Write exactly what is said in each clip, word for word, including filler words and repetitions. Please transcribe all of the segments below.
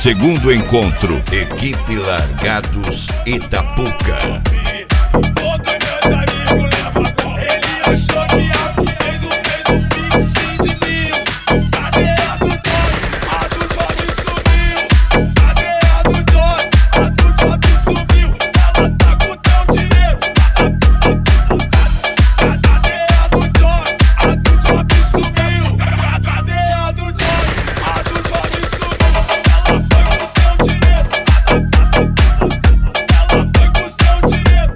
Segundo encontro, equipe Largados Itapuca. Todos meus amigos levam a gol. Ele achou que a fez o fez o fim de mil. Cadê a do Johnny? A do Johnny sumiu. Cadê a do Johnny? A do Johnny sumiu. Ela tá com teu dinheiro. Cadê a do Johnny? A do Johnny sumiu. Cadê a do Johnny? A do Johnny sumiu. Ela foi com seu dinheiro. Ela foi com seu dinheiro.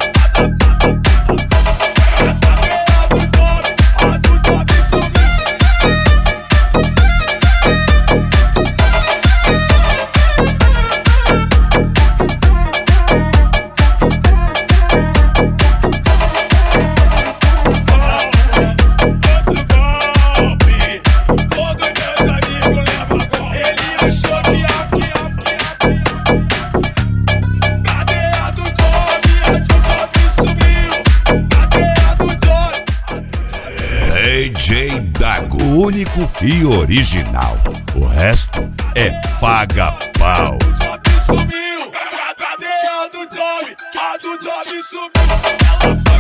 D J Dago, o único e original. O resto é paga-pau. Sumiu, cadê a do Johnny? A do Johnny sumiu. Ela